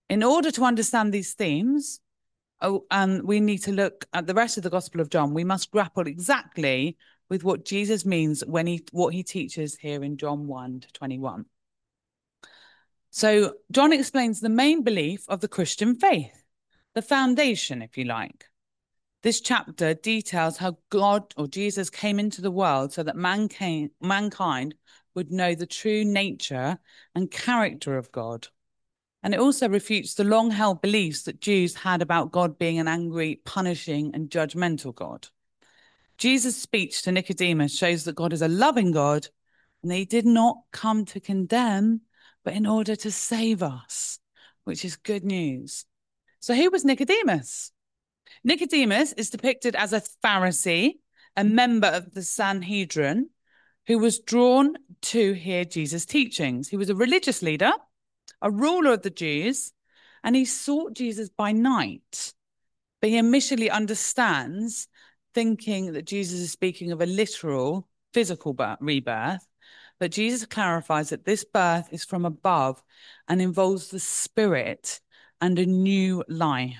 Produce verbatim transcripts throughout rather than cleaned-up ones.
In order to understand these themes, oh, um, we need to look at the rest of the Gospel of John. We must grapple exactly with what Jesus means when he what he teaches here in John one to twenty-one. So John explains the main belief of the Christian faith, the foundation, if you like. This chapter details how God or Jesus came into the world so that mankind, mankind would know the true nature and character of God. And it also refutes the long-held beliefs that Jews had about God being an angry, punishing, and judgmental God. Jesus' speech to Nicodemus shows that God is a loving God and that he did not come to condemn, but in order to save us, which is good news. So who was Nicodemus? Nicodemus is depicted as a Pharisee, a member of the Sanhedrin, who was drawn to hear Jesus' teachings. He was a religious leader, a ruler of the Jews, and he sought Jesus by night. But he initially understands, thinking that Jesus is speaking of a literal, physical birth, rebirth, but Jesus clarifies that this birth is from above and involves the spirit and a new life.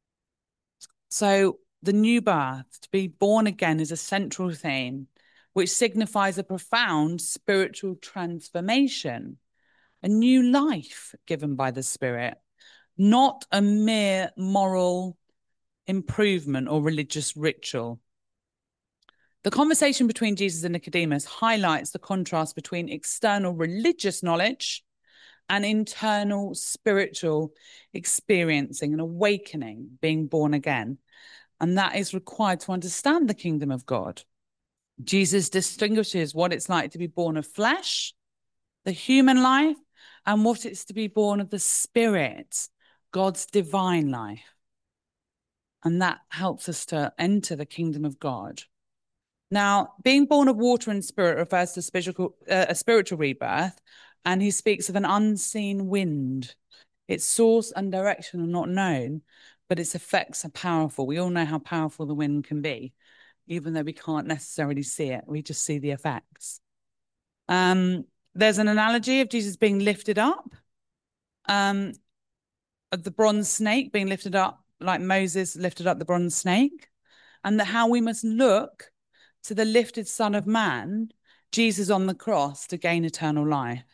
So the new birth, to be born again, is a central theme, which signifies a profound spiritual transformation, a new life given by the Spirit, not a mere moral improvement or religious ritual. The conversation between Jesus and Nicodemus highlights the contrast between external religious knowledge and internal spiritual experiencing and awakening, being born again. And that is required to understand the kingdom of God. Jesus distinguishes what it's like to be born of flesh, the human life, and what it's to be born of the Spirit, God's divine life. And that helps us to enter the kingdom of God. Now, being born of water and spirit refers to spiritual, uh, a spiritual rebirth, and he speaks of an unseen wind. Its source and direction are not known, but its effects are powerful. We all know how powerful the wind can be, even though we can't necessarily see it. We just see the effects. Um, there's an analogy of Jesus being lifted up, um, of the bronze snake being lifted up like Moses lifted up the bronze snake, and that how we must look to the lifted Son of Man, Jesus on the cross, to gain eternal life.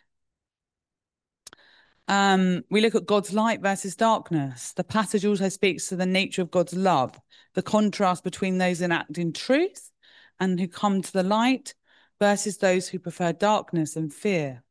Um, we look at God's light versus darkness. The passage also speaks to the nature of God's love, the contrast between those enacting truth and who come to the light versus those who prefer darkness and fear.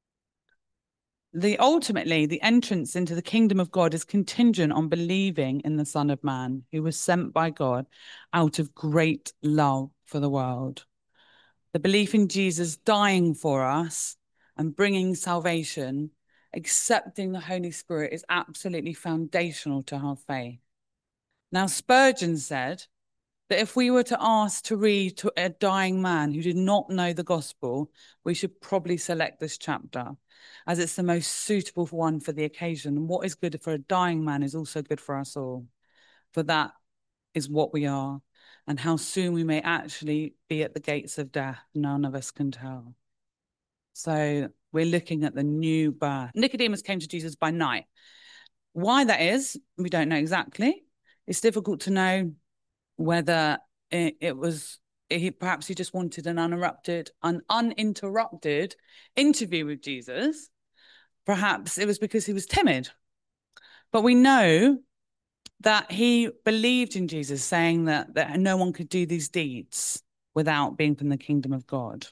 The ultimately, the entrance into the kingdom of God is contingent on believing in the Son of Man, who was sent by God out of great love for the world. The belief in Jesus dying for us and bringing salvation, accepting the Holy Spirit, is absolutely foundational to our faith. Now, Spurgeon said that if we were to ask to read to a dying man who did not know the gospel, we should probably select this chapter, as it's the most suitable one for the occasion. And what is good for a dying man is also good for us all. For that is what we are, and how soon we may actually be at the gates of death, none of us can tell. So we're looking at the new birth. Nicodemus came to Jesus by night. Why that is, we don't know exactly. It's difficult to know whether it, it was, he, perhaps he just wanted an uninterrupted, an uninterrupted interview with Jesus. Perhaps it was because he was timid. But we know that he believed in Jesus, saying that, that no one could do these deeds without being from the kingdom of God.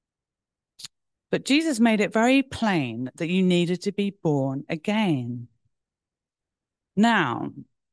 But Jesus made it very plain that you needed to be born again. Now,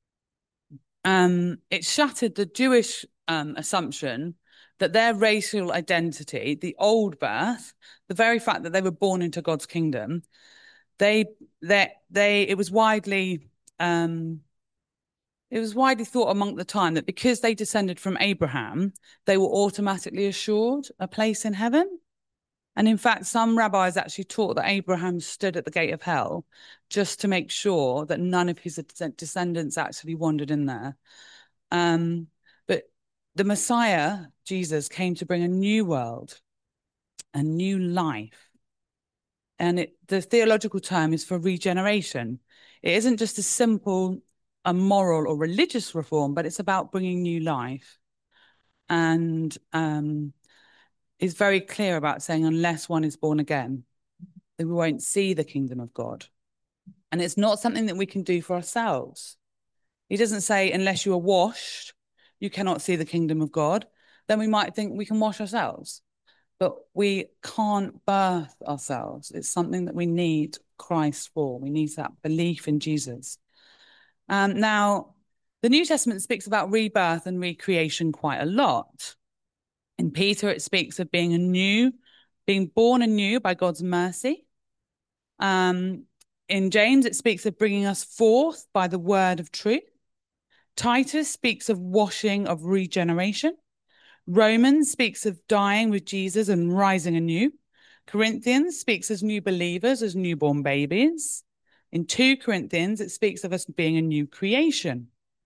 um, it shattered the Jewish um, assumption that their racial identity, the old birth, the very fact that they were born into God's kingdom, they, they, they, it was widely, um, it was widely thought among the time that because they descended from Abraham, they were automatically assured a place in heaven. And in fact, some rabbis actually taught that Abraham stood at the gate of hell just to make sure that none of his descendants actually wandered in there. Um, but the Messiah, Jesus, came to bring a new world, a new life, And it, the theological term is for regeneration. It isn't just a simple a moral or religious reform, but it's about bringing new life. And um, is very clear about saying unless one is born again, then we won't see the kingdom of God. And it's not something that we can do for ourselves. He doesn't say unless you are washed, you cannot see the kingdom of God. Then we might think we can wash ourselves. But we can't birth ourselves. It's something that we need Christ for. We need that belief in Jesus. Um, now, the New Testament speaks about rebirth and recreation quite a lot. In Peter, it speaks of being anew, being born anew by God's mercy. Um, in James, it speaks of bringing us forth by the word of truth. Titus speaks of washing, of regeneration. Romans speaks of dying with Jesus and rising anew. Corinthians speaks as new believers, as newborn babies. In Second Corinthians, it speaks of us being a new creation.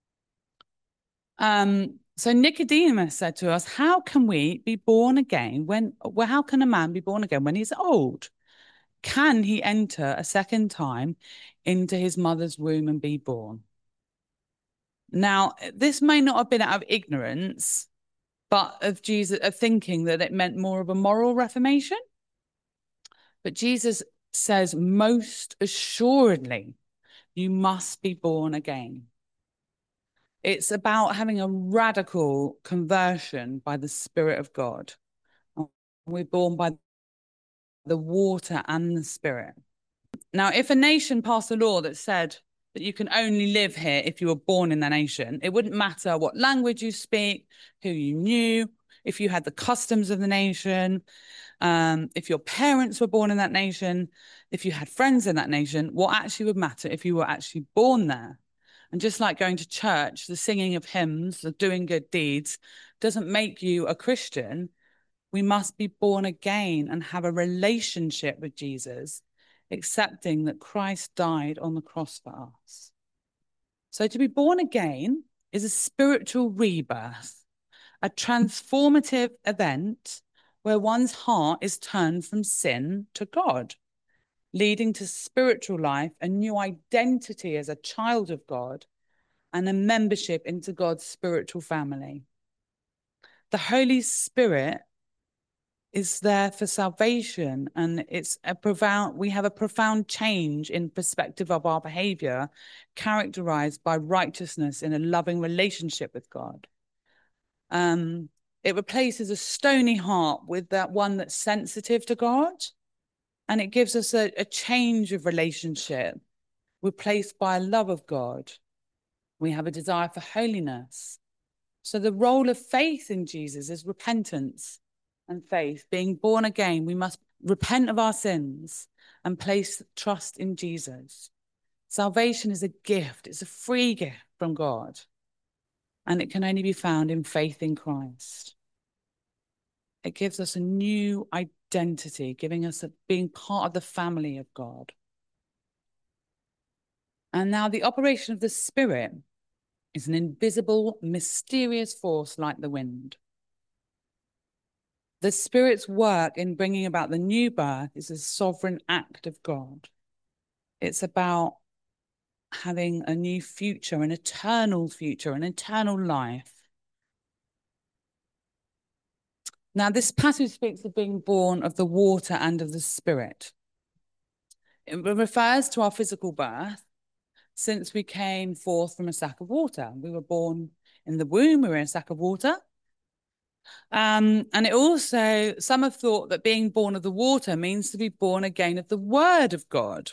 Um, so Nicodemus said to us, how can we be born again when, well, how can a man be born again when he's old? Can he enter a second time into his mother's womb and be born? Now, this may not have been out of ignorance, but of Jesus, of thinking that it meant more of a moral reformation. But Jesus says, most assuredly, you must be born again. It's about having a radical conversion by the Spirit of God. We're born by the water and the Spirit. Now, if a nation passed a law that said that you can only live here if you were born in the nation, it wouldn't matter what language you speak, who you knew, if you had the customs of the nation, um, if your parents were born in that nation, if you had friends in that nation, what actually would matter if you were actually born there. And just like going to church, the singing of hymns, the doing good deeds doesn't make you a Christian. We must be born again and have a relationship with Jesus, accepting that Christ died on the cross for us. So to be born again is a spiritual rebirth, a transformative event where one's heart is turned from sin to God, leading to spiritual life, a new identity as a child of God, and a membership into God's spiritual family. The Holy Spirit is there for salvation, and it's a profound, we have a profound change in perspective of our behavior, characterized by righteousness in a loving relationship with God. Um, it replaces a stony heart with that one that's sensitive to God, and it gives us a, a change of relationship, replaced by a love of God. We have a desire for holiness. So the role of faith in Jesus is repentance and faith. Being born again, we must repent of our sins and place trust in Jesus. Salvation is a gift. It's a free gift from God. And it can only be found in faith in Christ. It gives us a new identity, giving us a, being part of the family of God. And now the operation of the Spirit is an invisible, mysterious force like the wind. The Spirit's work in bringing about the new birth is a sovereign act of God. It's about having a new future, an eternal future, an eternal life. Now, this passage speaks of being born of the water and of the Spirit. It refers to our physical birth, since we came forth from a sack of water. We were born in the womb, we were in a sack of water. Um, and it also, some have thought that being born of the water means to be born again of the word of God.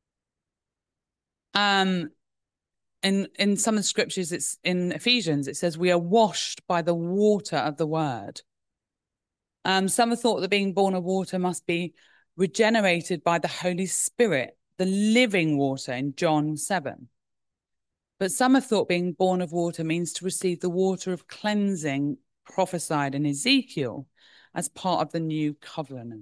Um, in, in some of the scriptures, it's in Ephesians, it says we are washed by the water of the word. Um, some have thought that being born of water must be regenerated by the Holy Spirit, the living water in John seven. But some have thought being born of water means to receive the water of cleansing prophesied in Ezekiel as part of the new covenant.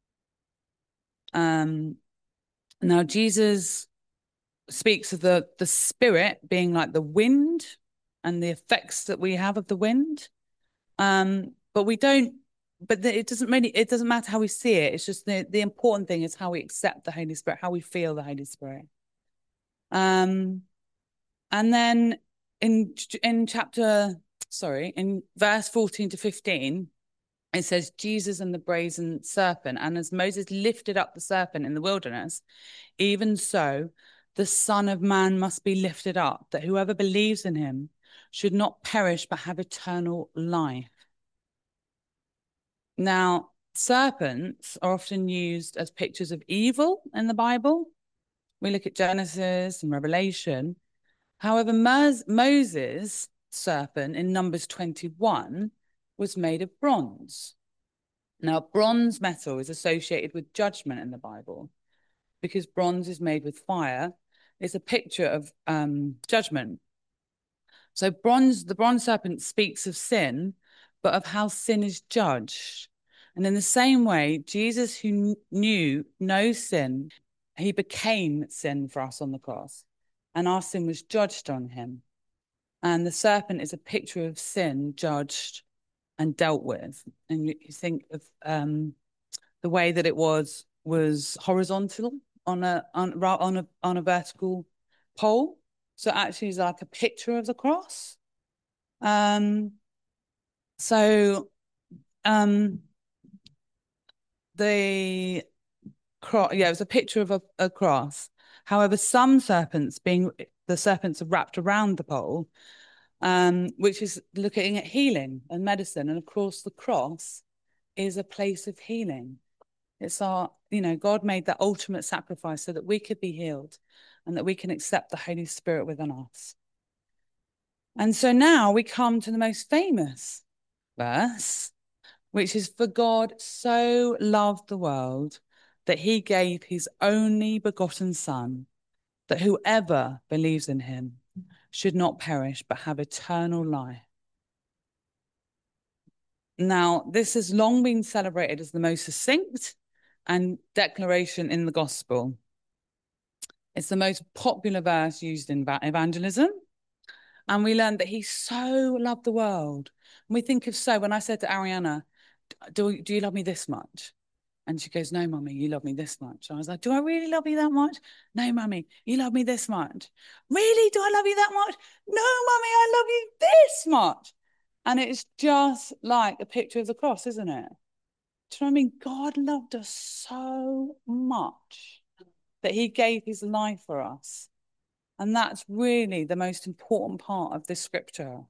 Um, now, Jesus speaks of the, the Spirit being like the wind and the effects that we have of the wind. Um, but we don't but the, it doesn't really, it doesn't matter how we see it. It's just the, the important thing is how we accept the Holy Spirit, how we feel the Holy Spirit. Um, and then in, in chapter, sorry, in verse fourteen to fifteen, it says, Jesus and the brazen serpent. And as Moses lifted up the serpent in the wilderness, even so, the Son of Man must be lifted up, that whoever believes in him should not perish, but have eternal life. Now, serpents are often used as pictures of evil in the Bible. We look at Genesis and Revelation. However, Moses' serpent in Numbers twenty-one was made of bronze. Now, bronze metal is associated with judgment in the Bible because bronze is made with fire. It's a picture of um, judgment. So bronze, the bronze serpent speaks of sin, but of how sin is judged. And in the same way, Jesus, who knew no sin, he became sin for us on the cross, and our sin was judged on him. And the serpent is a picture of sin judged and dealt with. And you think of um, the way that it was was horizontal on a on on a on a vertical pole. So actually, it's like a picture of the cross. Um, so um, the cross, yeah, it was a picture of a, a cross. However, some serpents, being the serpents are wrapped around the pole, um, which is looking at healing and medicine. And of course, the cross is a place of healing. It's our, you know, God made that ultimate sacrifice so that we could be healed and that we can accept the Holy Spirit within us. And so now we come to the most famous verse, which is, for God so loved the world that he gave his only begotten Son, that whoever believes in him should not perish, but have eternal life. Now, this has long been celebrated as the most succinct and declaration in the gospel. It's the most popular verse used in evangelism. And we learned that he so loved the world. And we think of so, when I said to Ariana, do, do you love me this much? And she goes, no, mummy, you love me this much. I was like, do I really love you that much? No, mummy, you love me this much. Really? Do I love you that much? No, mummy, I love you this much. And it's just like a picture of the cross, isn't it? Do you know what I mean? God loved us so much that he gave his life for us. And that's really the most important part of this scripture.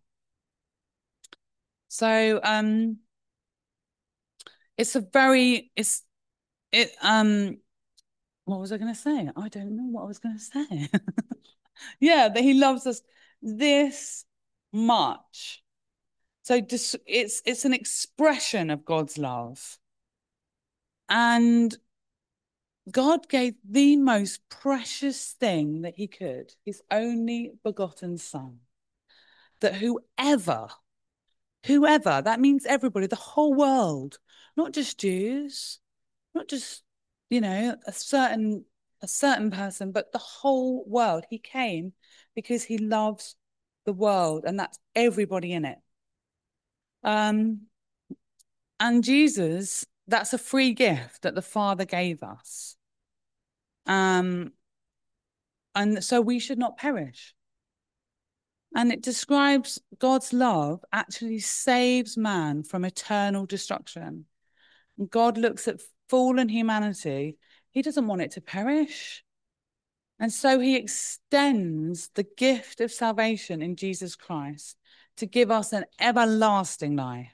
So um, it's a very, it's, it, um, what was I going to say? I don't know what I was going to say. Yeah, that he loves us this much. So it's, it's an expression of God's love. And God gave the most precious thing that he could, his only begotten Son, that whoever, whoever, that means everybody, the whole world, not just Jews, not just, you know, a certain, a certain person, but the whole world. He came because he loves the world, and that's everybody in it. Um, and Jesus, that's a free gift that the Father gave us. Um, and so we should not perish. And it describes God's love actually saves man from eternal destruction. And God looks at fallen humanity. He doesn't want it to perish. And so he extends the gift of salvation in Jesus Christ to give us an everlasting life.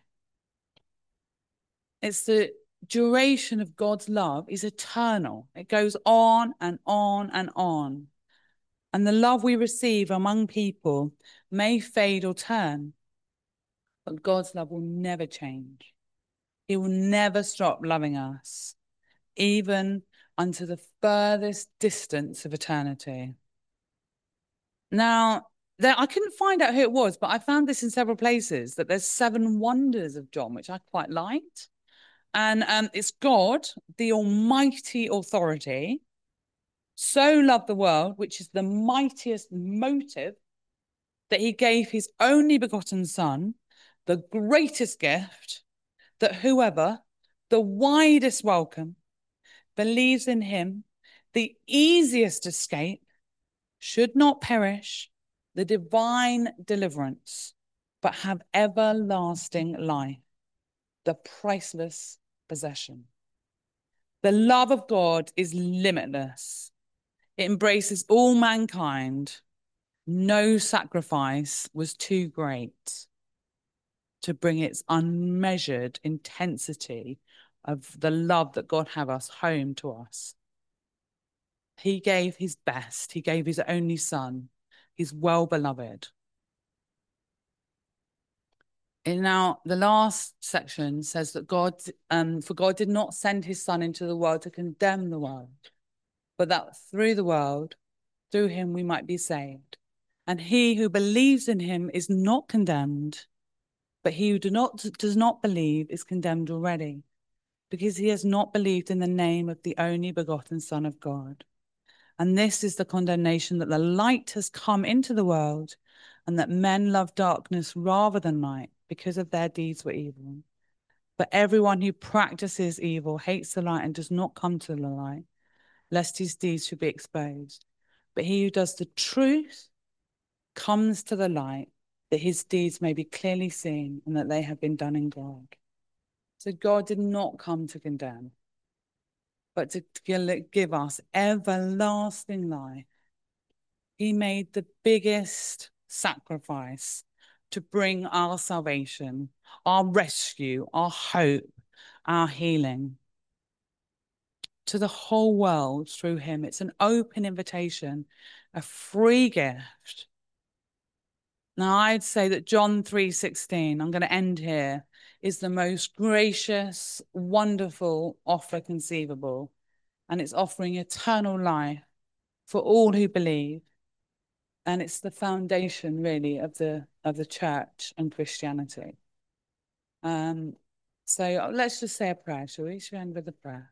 It's the duration of God's love is eternal. It goes on and on and on. And the love we receive among people may fade or turn, but God's love will never change. He will never stop loving us, even unto the furthest distance of eternity. Now, there, I couldn't find out who it was, but I found this in several places, that there's seven wonders of John, which I quite liked. And um, it's God, the almighty authority, so loved the world, which is the mightiest motive, that he gave his only begotten Son, the greatest gift, that whoever, the widest welcome, believes in him, the easiest escape, should not perish, the divine deliverance, but have everlasting life, the priceless possession. The love of God is limitless. It embraces all mankind. No sacrifice was too great to bring its unmeasured intensity of the love that God have us home to us. He gave his best. He gave his only son, his well-beloved. And now the last section says that God, um, for God did not send his son into the world to condemn the world, but that through the world, through him we might be saved. And he who believes in him is not condemned, but he who do not, does not believe is condemned already, because he has not believed in the name of the only begotten Son of God. And this is the condemnation, that the light has come into the world, and that men love darkness rather than light, because of their deeds were evil. But everyone who practices evil hates the light and does not come to the light, lest his deeds should be exposed. But he who does the truth comes to the light, that his deeds may be clearly seen and that they have been done in God. So God did not come to condemn, but to give us everlasting life. He made the biggest sacrifice to bring our salvation, our rescue, our hope, our healing to the whole world through him. It's an open invitation, a free gift. Now, I'd say that John three sixteen, I'm going to end here, is the most gracious, wonderful offer conceivable. And it's offering eternal life for all who believe. And it's the foundation, really, of the of the church and Christianity. Um, so let's just say a prayer, shall we? Shall we end with a prayer?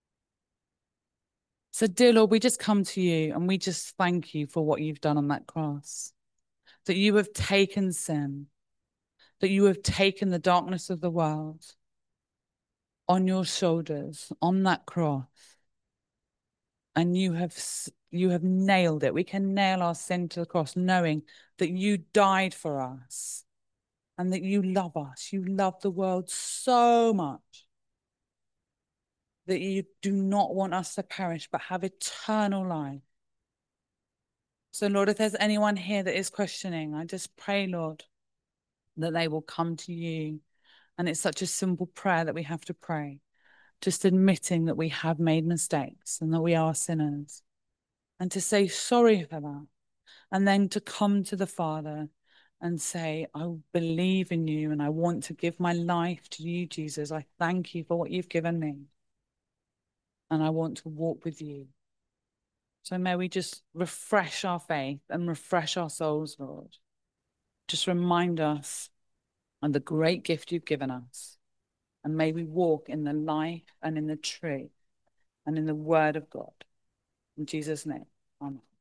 So, dear Lord, we just come to you and we just thank you for what you've done on that cross. That you have taken sin, that you have taken the darkness of the world on your shoulders, on that cross. And you have you have nailed it. We can nail our sin to the cross, knowing that you died for us and that you love us. You love the world so much that you do not want us to perish, but have eternal life. So, Lord, if there's anyone here that is questioning, I just pray, Lord, that they will come to you. And it's such a simple prayer that we have to pray, just admitting that we have made mistakes and that we are sinners, and to say sorry for that. And then to come to the Father and say, I believe in you and I want to give my life to you, Jesus. I thank you for what you've given me. And I want to walk with you. So may we just refresh our faith and refresh our souls, Lord. Just remind us of the great gift you've given us. And may we walk in the life and in the truth and in the word of God. In Jesus' name, amen.